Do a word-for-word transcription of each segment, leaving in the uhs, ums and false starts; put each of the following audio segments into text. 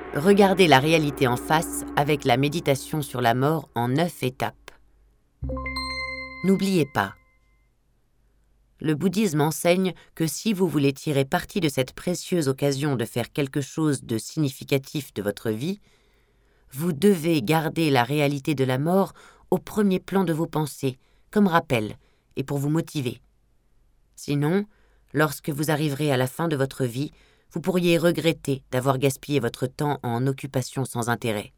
Regardez la réalité en face avec la méditation sur la mort en neuf étapes. N'oubliez pas, le bouddhisme enseigne que si vous voulez tirer parti de cette précieuse occasion de faire quelque chose de significatif de votre vie, vous devez garder la réalité de la mort au premier plan de vos pensées, comme rappel, et pour vous motiver. Sinon, lorsque vous arriverez à la fin de votre vie, vous pourriez regretter d'avoir gaspillé votre temps en occupations sans intérêt.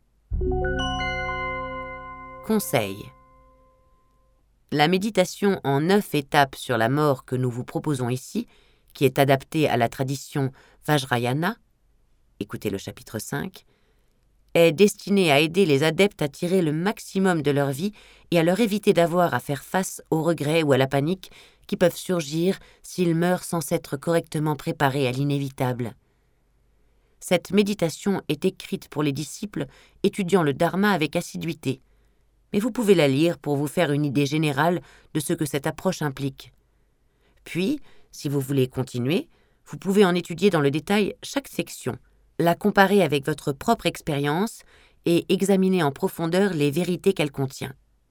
Conseil. La méditation en neuf étapes sur la mort que nous vous proposons ici, qui est adaptée à la tradition Vajrayana, écoutez le chapitre cinq, est destinée à aider les adeptes à tirer le maximum de leur vie et à leur éviter d'avoir à faire face aux regrets ou à la panique qui peuvent surgir s'ils meurent sans s'être correctement préparés à l'inévitable. Cette méditation est écrite pour les disciples étudiant le dharma avec assiduité, mais vous pouvez la lire pour vous faire une idée générale de ce que cette approche implique. Puis, si vous voulez continuer, vous pouvez en étudier dans le détail chaque section, la comparer avec votre propre expérience et examiner en profondeur les vérités qu'elle contient.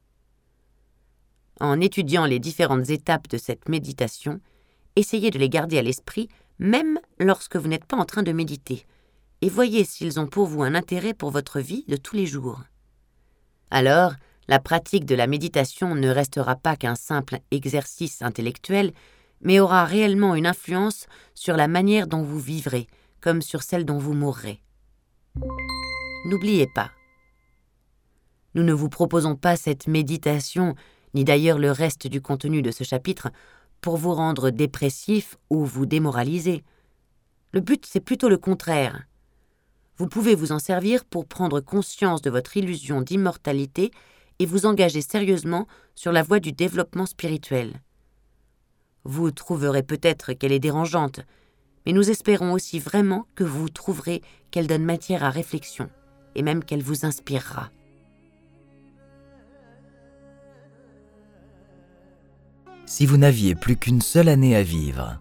En étudiant les différentes étapes de cette méditation, essayez de les garder à l'esprit même lorsque vous n'êtes pas en train de méditer, et voyez s'ils ont pour vous un intérêt pour votre vie de tous les jours. Alors, la pratique de la méditation ne restera pas qu'un simple exercice intellectuel, mais aura réellement une influence sur la manière dont vous vivrez, comme sur celle dont vous mourrez. N'oubliez pas, nous ne vous proposons pas cette méditation, ni d'ailleurs le reste du contenu de ce chapitre, pour vous rendre dépressif ou vous démoraliser. Le but, c'est plutôt le contraire. Vous pouvez vous en servir pour prendre conscience de votre illusion d'immortalité et vous engager sérieusement sur la voie du développement spirituel. Vous trouverez peut-être qu'elle est dérangeante, mais nous espérons aussi vraiment que vous trouverez qu'elle donne matière à réflexion, et même qu'elle vous inspirera. Si vous n'aviez plus qu'une seule année à vivre.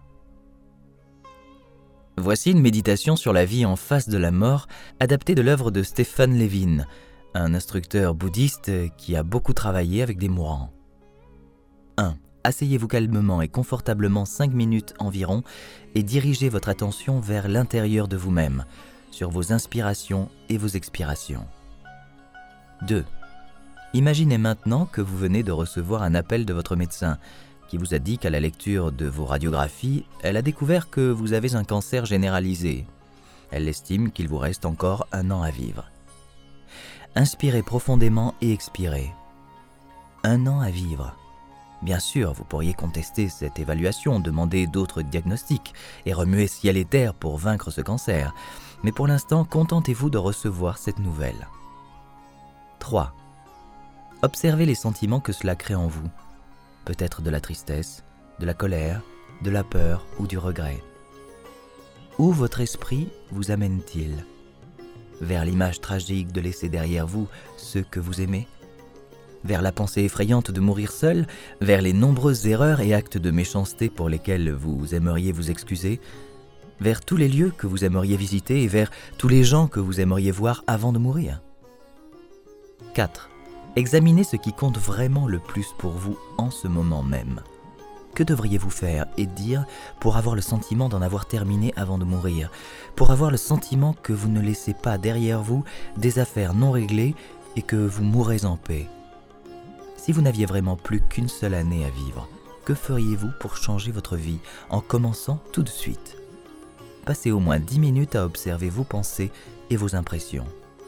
Voici une méditation sur la vie en face de la mort, adaptée de l'œuvre de Stephen Levin, un instructeur bouddhiste qui a beaucoup travaillé avec des mourants. un. Asseyez-vous calmement et confortablement cinq minutes environ et dirigez votre attention vers l'intérieur de vous-même, sur vos inspirations et vos expirations. deux. Imaginez maintenant que vous venez de recevoir un appel de votre médecin qui vous a dit qu'à la lecture de vos radiographies, elle a découvert que vous avez un cancer généralisé. Elle estime qu'il vous reste encore un an à vivre. Inspirez profondément et expirez. Un an à vivre. Bien sûr, vous pourriez contester cette évaluation, demander d'autres diagnostics et remuer ciel et terre pour vaincre ce cancer. Mais pour l'instant, contentez-vous de recevoir cette nouvelle. trois. Observez les sentiments que cela crée en vous. Peut-être de la tristesse, de la colère, de la peur ou du regret. Où votre esprit vous amène-t-il ? Vers l'image tragique de laisser derrière vous ceux que vous aimez ? Vers la pensée effrayante de mourir seul, vers les nombreuses erreurs et actes de méchanceté pour lesquels vous aimeriez vous excuser, vers tous les lieux que vous aimeriez visiter et vers tous les gens que vous aimeriez voir avant de mourir. quatre. Examinez ce qui compte vraiment le plus pour vous en ce moment même. Que devriez-vous faire et dire pour avoir le sentiment d'en avoir terminé avant de mourir, pour avoir le sentiment que vous ne laissez pas derrière vous des affaires non réglées et que vous mourrez en paix? Si vous n'aviez vraiment plus qu'une seule année à vivre, que feriez-vous pour changer votre vie en commençant tout de suite? Passez au moins dix minutes à observer vos pensées et vos impressions.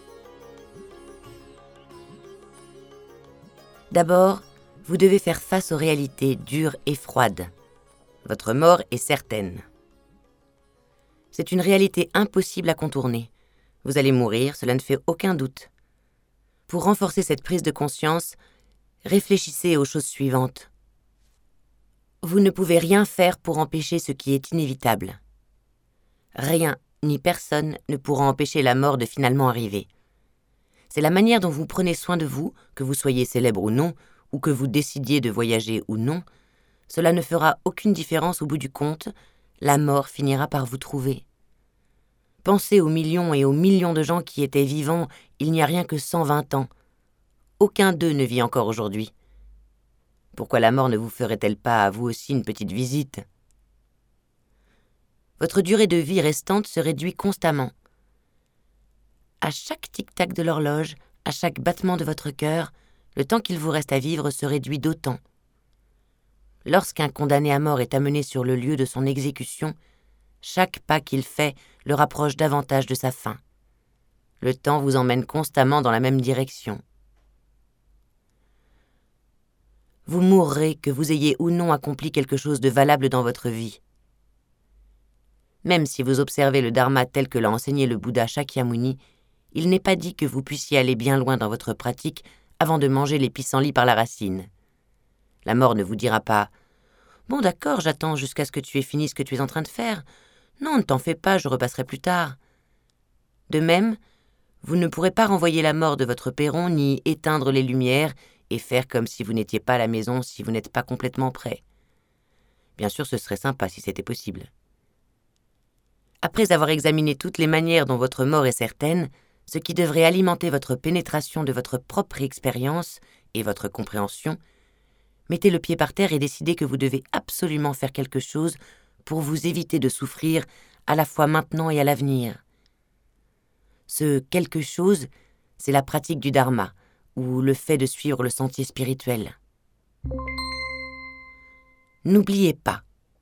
D'abord, vous devez faire face aux réalités dures et froides. Votre mort est certaine. C'est une réalité impossible à contourner. Vous allez mourir, cela ne fait aucun doute. Pour renforcer cette prise de conscience, réfléchissez aux choses suivantes. Vous ne pouvez rien faire pour empêcher ce qui est inévitable. Rien ni personne ne pourra empêcher la mort de finalement arriver. C'est la manière dont vous prenez soin de vous, que vous soyez célèbre ou non, ou que vous décidiez de voyager ou non, cela ne fera aucune différence au bout du compte, la mort finira par vous trouver. Pensez aux millions et aux millions de gens qui étaient vivants il n'y a rien que cent vingt ans. Aucun d'eux ne vit encore aujourd'hui. Pourquoi la mort ne vous ferait-elle pas à vous aussi une petite visite ? Votre durée de vie restante se réduit constamment. À chaque tic-tac de l'horloge, à chaque battement de votre cœur, le temps qu'il vous reste à vivre se réduit d'autant. Lorsqu'un condamné à mort est amené sur le lieu de son exécution, chaque pas qu'il fait le rapproche davantage de sa fin. Le temps vous emmène constamment dans la même direction. Vous mourrez que vous ayez ou non accompli quelque chose de valable dans votre vie. Même si vous observez le dharma tel que l'a enseigné le Bouddha Shakyamuni, il n'est pas dit que vous puissiez aller bien loin dans votre pratique avant de manger les pissenlits par la racine. La mort ne vous dira pas « Bon d'accord, j'attends jusqu'à ce que tu aies fini ce que tu es en train de faire. Non, ne t'en fais pas, je repasserai plus tard. » De même, vous ne pourrez pas renvoyer la mort de votre perron ni éteindre les lumières et faire comme si vous n'étiez pas à la maison si vous n'êtes pas complètement prêt. Bien sûr, ce serait sympa si c'était possible. Après avoir examiné toutes les manières dont votre mort est certaine, ce qui devrait alimenter votre pénétration de votre propre expérience et votre compréhension, mettez le pied par terre et décidez que vous devez absolument faire quelque chose pour vous éviter de souffrir à la fois maintenant et à l'avenir. Ce quelque chose, c'est la pratique du dharma, ou le fait de suivre le sentier spirituel. N'oubliez pas.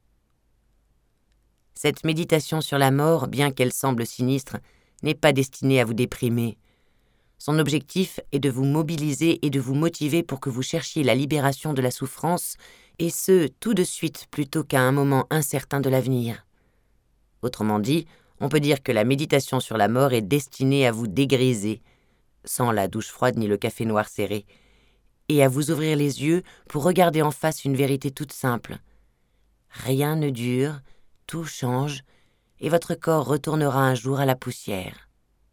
Cette méditation sur la mort, bien qu'elle semble sinistre, n'est pas destinée à vous déprimer. Son objectif est de vous mobiliser et de vous motiver pour que vous cherchiez la libération de la souffrance, et ce, tout de suite plutôt qu'à un moment incertain de l'avenir. Autrement dit, on peut dire que la méditation sur la mort est destinée à vous dégriser, sans la douche froide ni le café noir serré, et à vous ouvrir les yeux pour regarder en face une vérité toute simple. Rien ne dure, tout change, et votre corps retournera un jour à la poussière.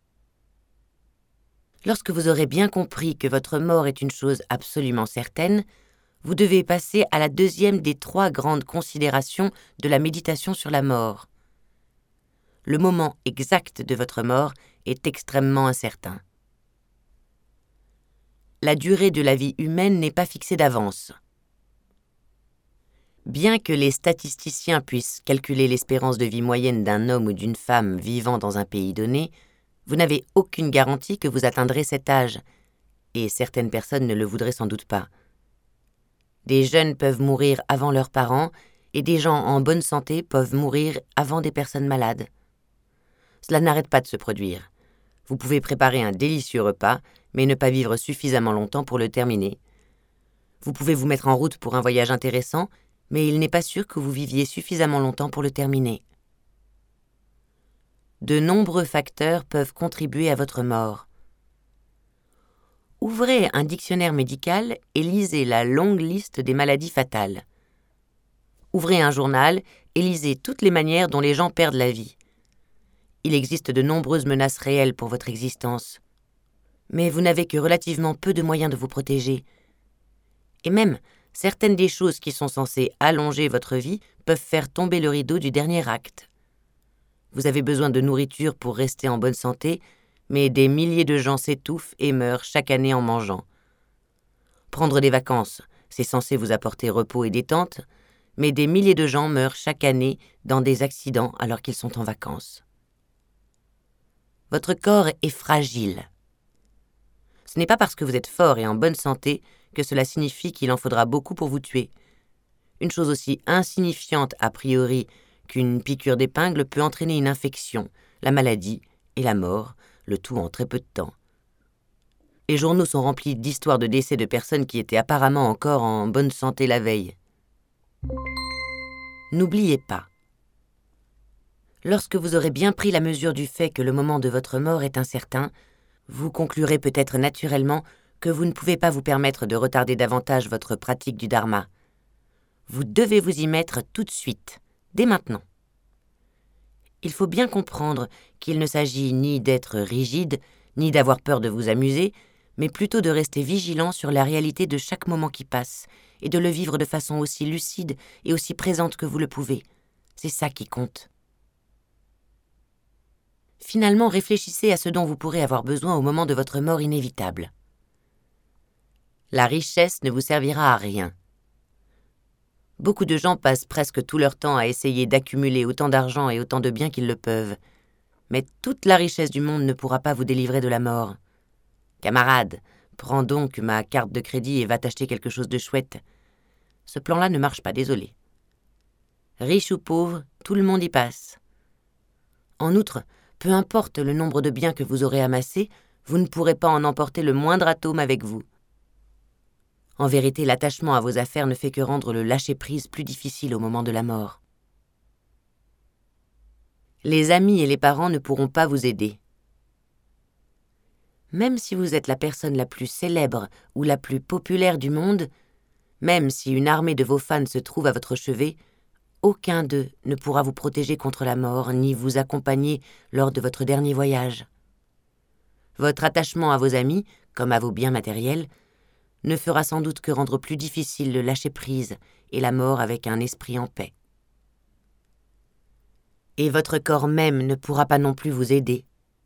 Lorsque vous aurez bien compris que votre mort est une chose absolument certaine, vous devez passer à la deuxième des trois grandes considérations de la méditation sur la mort. Le moment exact de votre mort est extrêmement incertain. La durée de la vie humaine n'est pas fixée d'avance. Bien que les statisticiens puissent calculer l'espérance de vie moyenne d'un homme ou d'une femme vivant dans un pays donné, vous n'avez aucune garantie que vous atteindrez cet âge, et certaines personnes ne le voudraient sans doute pas. Des jeunes peuvent mourir avant leurs parents, et des gens en bonne santé peuvent mourir avant des personnes malades. Cela n'arrête pas de se produire. Vous pouvez préparer un délicieux repas, mais ne pas vivre suffisamment longtemps pour le terminer. Vous pouvez vous mettre en route pour un voyage intéressant, mais il n'est pas sûr que vous viviez suffisamment longtemps pour le terminer. De nombreux facteurs peuvent contribuer à votre mort. Ouvrez un dictionnaire médical et lisez la longue liste des maladies fatales. Ouvrez un journal et lisez toutes les manières dont les gens perdent la vie. Il existe de nombreuses menaces réelles pour votre existence. Mais vous n'avez que relativement peu de moyens de vous protéger. Et même, certaines des choses qui sont censées allonger votre vie peuvent faire tomber le rideau du dernier acte. Vous avez besoin de nourriture pour rester en bonne santé, mais des milliers de gens s'étouffent et meurent chaque année en mangeant. Prendre des vacances, c'est censé vous apporter repos et détente, mais des milliers de gens meurent chaque année dans des accidents alors qu'ils sont en vacances. Votre corps est fragile. Ce n'est pas parce que vous êtes fort et en bonne santé que cela signifie qu'il en faudra beaucoup pour vous tuer. Une chose aussi insignifiante a priori qu'une piqûre d'épingle peut entraîner une infection, la maladie et la mort, le tout en très peu de temps. Les journaux sont remplis d'histoires de décès de personnes qui étaient apparemment encore en bonne santé la veille. N'oubliez pas. Lorsque vous aurez bien pris la mesure du fait que le moment de votre mort est incertain, vous conclurez peut-être naturellement que vous ne pouvez pas vous permettre de retarder davantage votre pratique du dharma. Vous devez vous y mettre tout de suite, dès maintenant. Il faut bien comprendre qu'il ne s'agit ni d'être rigide, ni d'avoir peur de vous amuser, mais plutôt de rester vigilant sur la réalité de chaque moment qui passe, et de le vivre de façon aussi lucide et aussi présente que vous le pouvez. C'est ça qui compte. Finalement, réfléchissez à ce dont vous pourrez avoir besoin au moment de votre mort inévitable. La richesse ne vous servira à rien. Beaucoup de gens passent presque tout leur temps à essayer d'accumuler autant d'argent et autant de biens qu'ils le peuvent. Mais toute la richesse du monde ne pourra pas vous délivrer de la mort. Camarade, prends donc ma carte de crédit et va t'acheter quelque chose de chouette. Ce plan-là ne marche pas, désolé. Riche ou pauvre, tout le monde y passe. En outre, peu importe le nombre de biens que vous aurez amassés, vous ne pourrez pas en emporter le moindre atome avec vous. En vérité, l'attachement à vos affaires ne fait que rendre le lâcher-prise plus difficile au moment de la mort. Les amis et les parents ne pourront pas vous aider. Même si vous êtes la personne la plus célèbre ou la plus populaire du monde, même si une armée de vos fans se trouve à votre chevet, aucun d'eux ne pourra vous protéger contre la mort ni vous accompagner lors de votre dernier voyage. Votre attachement à vos amis, comme à vos biens matériels, ne fera sans doute que rendre plus difficile le lâcher-prise et la mort avec un esprit en paix. Et votre corps même ne pourra pas non plus vous aider.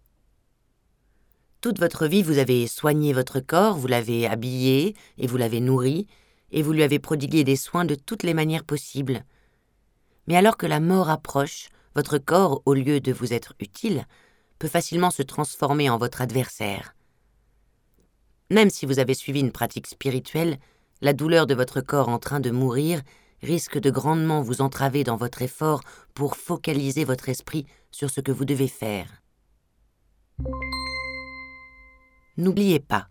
Toute votre vie, vous avez soigné votre corps, vous l'avez habillé et vous l'avez nourri, et vous lui avez prodigué des soins de toutes les manières possibles. Mais alors que la mort approche, votre corps, au lieu de vous être utile, peut facilement se transformer en votre adversaire. Même si vous avez suivi une pratique spirituelle, la douleur de votre corps en train de mourir risque de grandement vous entraver dans votre effort pour focaliser votre esprit sur ce que vous devez faire. N'oubliez pas.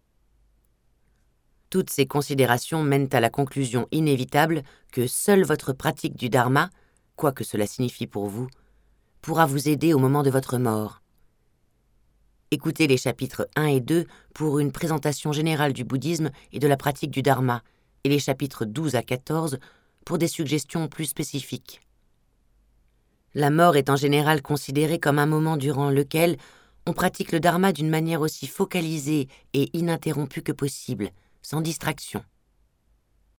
Toutes ces considérations mènent à la conclusion inévitable que seule votre pratique du dharma, quoi que cela signifie pour vous, pourra vous aider au moment de votre mort. Écoutez les chapitres un et deux pour une présentation générale du bouddhisme et de la pratique du dharma, et les chapitres douze à quatorze pour des suggestions plus spécifiques. La mort est en général considérée comme un moment durant lequel on pratique le dharma d'une manière aussi focalisée et ininterrompue que possible, sans distraction.